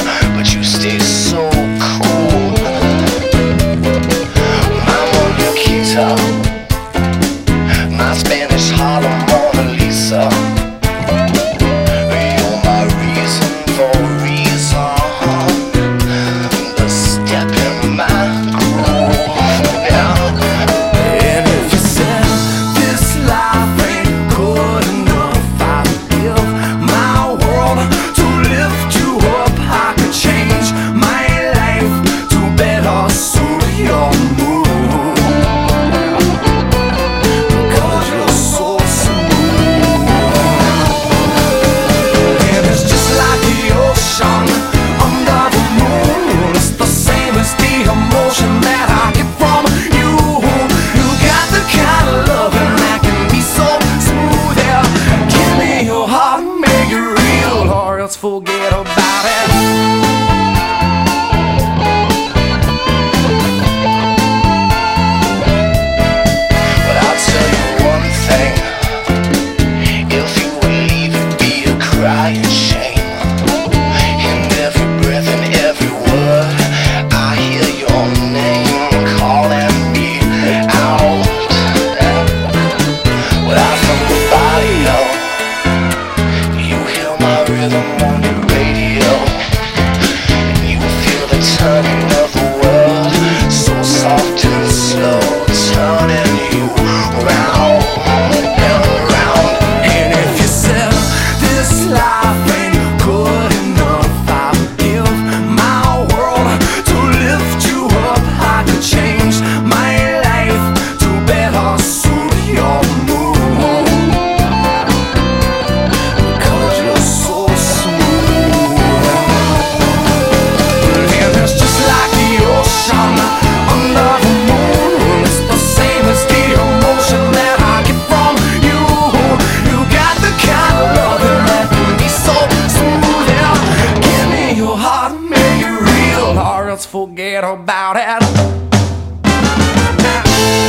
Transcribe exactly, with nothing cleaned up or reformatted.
but you stay so cool. My Monaquita, my Spanish Harlem Mona Lisa. You're my reason for reason, the step in my groove. Yeah. And if you said this life ain't good enough, I would give my world to lift you up. I could change my life to better suit your mood, because you're so smooth. And it's just like the ocean under the moon. It's the same as the emotion that I get from you. You got the kind of loving that can be so smooth. Yeah, give me your heart, make it real, or else forget about it. But I'll tell you one thing, if you would leave, it'd be a crying shame. In every breath and every word, I hear your name calling me out. Without from the barrio, you hear my rhythm on the radio, and you feel the turning of the world, so soft and slow, turning you round and round. And if you said this life ain't good enough, I would give my world to lift you up. I could change my life to better suit your mood, because you're so smooth. And it's just like the ocean under the moon. It's the same as the emotion that I get from you. You got the kind of loving that can be so smooth. Yeah, give me your heart, make it real, or else forget about it.